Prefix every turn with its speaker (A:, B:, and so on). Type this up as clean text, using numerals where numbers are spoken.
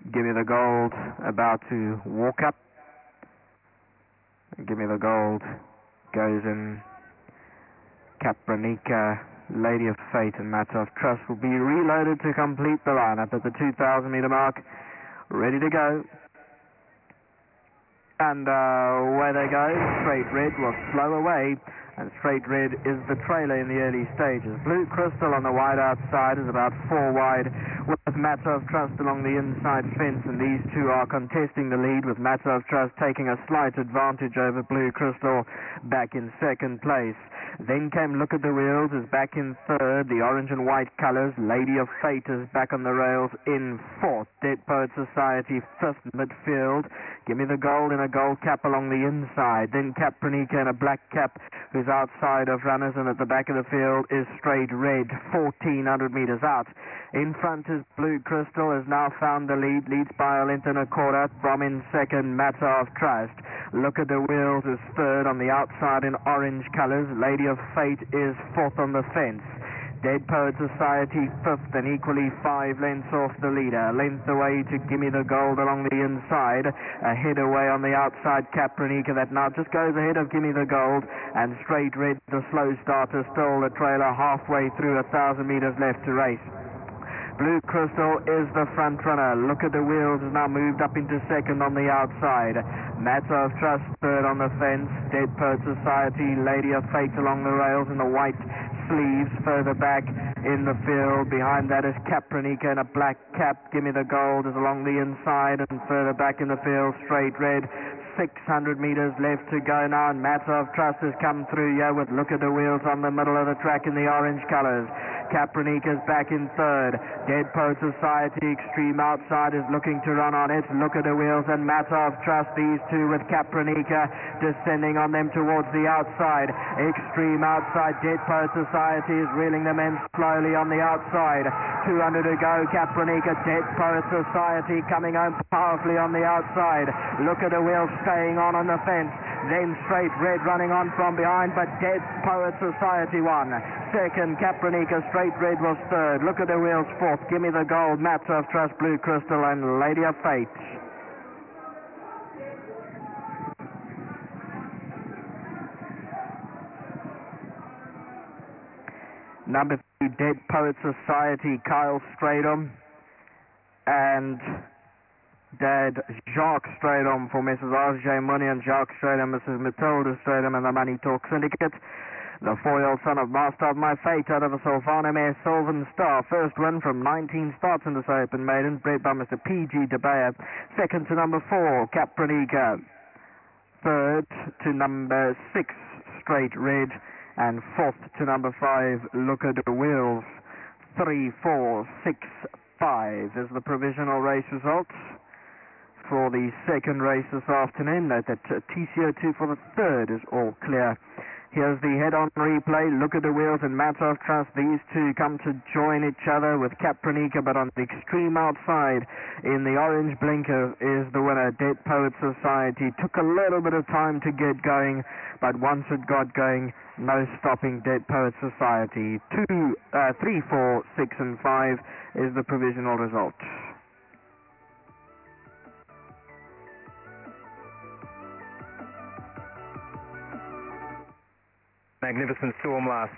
A: Give Me the Gold, about to walk up. Give Me the Gold goes in. Capranica, Lady of Fate, and Matter of Trust will be reloaded to complete the lineup at the 2,000 meter mark. Ready to go. And away they go. Straight Red will slow away. And Straight Red is the trailer in the early stages. Blue Crystal on the wide outside is about 4 wide, with Matter of Trust along the inside fence, and these two are contesting the lead, with Matter of Trust taking a slight advantage over Blue Crystal, back in second place. Then came Look at the Wheels, is back in third. The orange and white colours. Lady of Fate is back on the rails in fourth. Dead Poet Society fifth midfield. Give Me the Gold in a gold cap along the inside. Then Capranica in a black cap, who's outside of runners, and at the back of the field is Straight Red, 1,400 metres out. In front is Blue Crystal, has now found the lead, leads by a length and a quarter. From in second, Matter of Trust. Look at the Wheels is third on the outside in orange colours. Lady of Fate is fourth on the fence. Dead Poet Society fifth, and equally 5 lengths off the leader. Length away to Give Me the Gold along the inside. Ahead away on the outside, Capranica, that now just goes ahead of Give Me the Gold. And Straight Red, the slow starter, still the trailer halfway through, 1,000 metres left to race. Blue Crystal is the front runner. Look at the Wheels has now moved up into second on the outside. Matter of Trust third on the fence. Dead Poet Society, Lady of Fate along the rails in the white sleeves further back in the field. Behind that is Capranica in a black cap. Give Me the Gold is along the inside, and further back in the field, Straight Red. 600 metres left to go now, and Matter of Trust has come through here with Look at the Wheels on the middle of the track in the orange colours. Capranica's back in third. Dead Poet Society, extreme outside, is looking to run on it. Look at the Wheels and Matter of Trust, these two with Capranica descending on them towards the outside. Extreme outside, Dead Poet Society is reeling them in slowly on the outside. 200 to go, Capranica, Dead Poet Society coming home powerfully on the outside. Look at the Wheels staying on the fence. Then Straight Red running on from behind, but Dead Poet Society won. Second, Capranica, Straight Red was third. Look at the Wheels fourth. Give Me the Gold, Matter of Trust, Blue Crystal, and Lady of Fate. Number 3, Dead Poet Society, Kyle Stradom, and Dad Jacques Stradom for Mrs. R.J. Money and Jacques Stradom, Mrs. Matilda Stradom, and the Money Talk Syndicate. The 4-year-old son of Master of My Fate out of a Solvana mare, Sylvan Star. First win from 19 starts in this Open Maiden, bred by Mr. P.G. De Beer. Second to number 4, Capranica. Third to number 6, Straight Red. And fourth to number 5, Look at the Wheels. 3, 4, 6, 5 is the provisional race results for the second race this afternoon. Note that TCO2 for the third is all clear. Here's the head-on replay. Look at the Wheels and Matter of Trust. These two come to join each other with Capranica, but on the extreme outside in the orange blinker is the winner, Dead Poet Society. Took a little bit of time to get going, but once it got going, no stopping Dead Poet Society. 3, 4, 6, and 5 is the provisional result.
B: Magnificent Storm last